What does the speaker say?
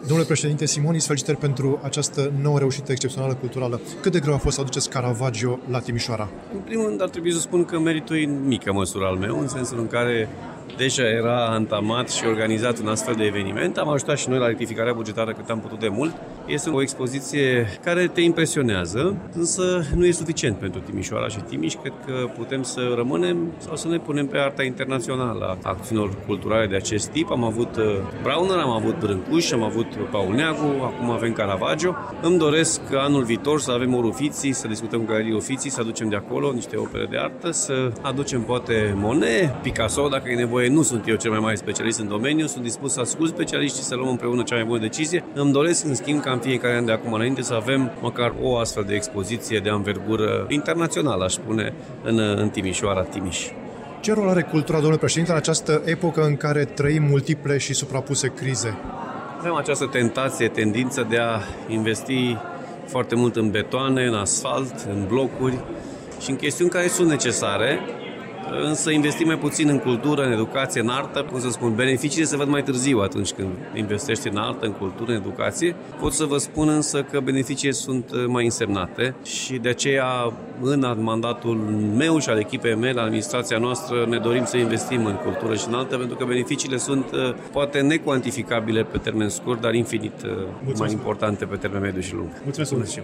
Domnule președinte Simonis, felicitări pentru această nouă reușită excepțională culturală. Cât de greu a fost să aduceți Caravaggio la Timișoara? În primul rând ar trebui să spun că meritul e în mică măsură al meu, în sensul în care deja era antamat și organizat un astfel de eveniment. Am ajutat și noi la rectificarea bugetară cât am putut de mult. Este o expoziție care te impresionează, însă nu e suficient pentru Timișoara și Timiș. Cred că putem să rămânem sau să ne punem pe arta internațională a acțiunilor culturale de acest tip. Am avut Brauner, am avut Brâncuș, am avut Paul Neagu, acum avem Caravaggio. Îmi doresc anul viitor să avem Orufiții, să discutăm cu Galerii Ofiții, să aducem de acolo niște opere de artă, să aducem poate Monet, Picasso, dacă e nevoie. Nu sunt eu cel mai mare specialist în domeniu, sunt dispus să ascult specialiștii, să luăm împreună cea mai bună decizie. Îmi doresc, în schimb, ca în fiecare an de acum înainte să avem măcar o astfel de expoziție de anvergură internațională, aș spune, în Timișoara, Timiș. Ce rol are cultura, domnule președinte, în această epocă în care trăim multiple și suprapuse crize? Avem această tendință de a investi foarte mult în betoane, în asfalt, în blocuri și în chestiuni care sunt necesare, însă investim mai puțin în cultură, în educație, în artă. Cum să spun, beneficiile se văd mai târziu atunci când investești în artă, în cultură, în educație. Pot să vă spun însă că beneficiile sunt mai însemnate și de aceea în mandatul meu și al echipei mele, la administrația noastră, ne dorim să investim în cultură și în artă, pentru că beneficiile sunt poate necuantificabile pe termen scurt, dar infinit mai importante pe termen mediu și lung. Mulțumesc.